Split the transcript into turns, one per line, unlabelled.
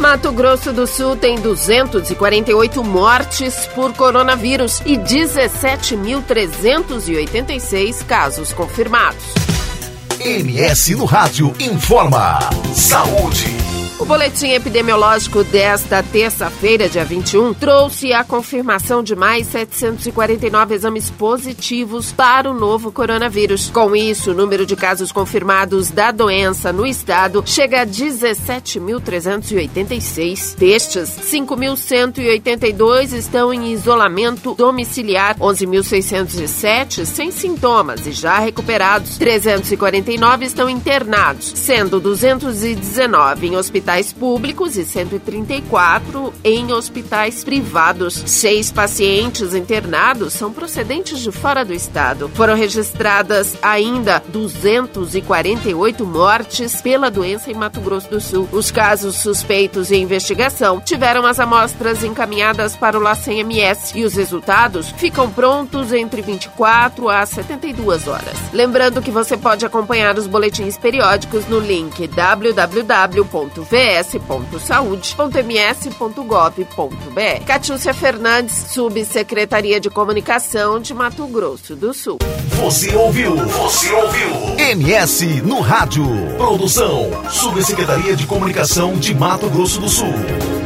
Mato Grosso do Sul tem 248 mortes por coronavírus e 17.386 casos confirmados.
MS no Rádio informa. Saúde.
O boletim epidemiológico desta terça-feira, dia 21, trouxe a confirmação de mais 749 exames positivos para o novo coronavírus. Com isso, o número de casos confirmados da doença no estado chega a 17.386. Destes, 5.182 estão em isolamento domiciliar, 11.607 sem sintomas e já recuperados, 349 estão internados, sendo 219 em hospitais públicos e 134 em hospitais privados. 6 pacientes internados são procedentes de fora do estado. Foram registradas ainda 248 mortes pela doença em Mato Grosso do Sul. Os casos suspeitos em investigação tiveram as amostras encaminhadas para o LACEN-MS e os resultados ficam prontos entre 24 a 72 horas. Lembrando que você pode acompanhar os boletins periódicos no link www.vs.saude.ms.gov.br. Catiúcia Fernandes, Subsecretaria de Comunicação de Mato Grosso do Sul.
Você ouviu? MS no Rádio. Produção, Subsecretaria de Comunicação de Mato Grosso do Sul.